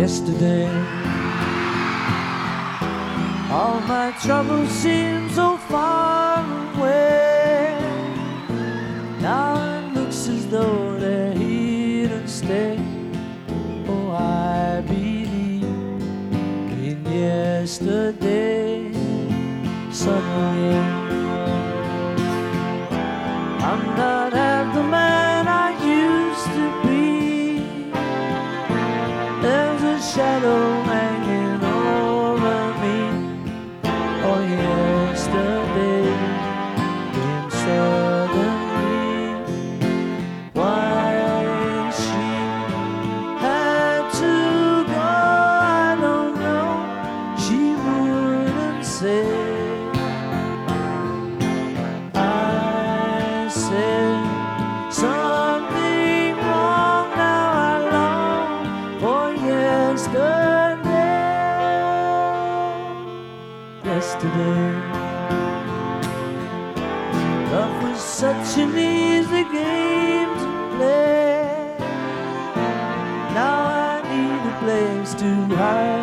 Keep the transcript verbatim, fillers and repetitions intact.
yesterday. All my troubles seem so far away. Now it looks as though they're here to stay. Oh, I believe in yesterday. Suddenly I'm not half the man I used to be. There's a shadow hanging over me. Oh, yesterday came suddenly. Why she had to go, I don't know. She wouldn't say. I said something wrong. Now I long for yesterday. Yesterday, love was such an easy game to play. Now I need a place to hide.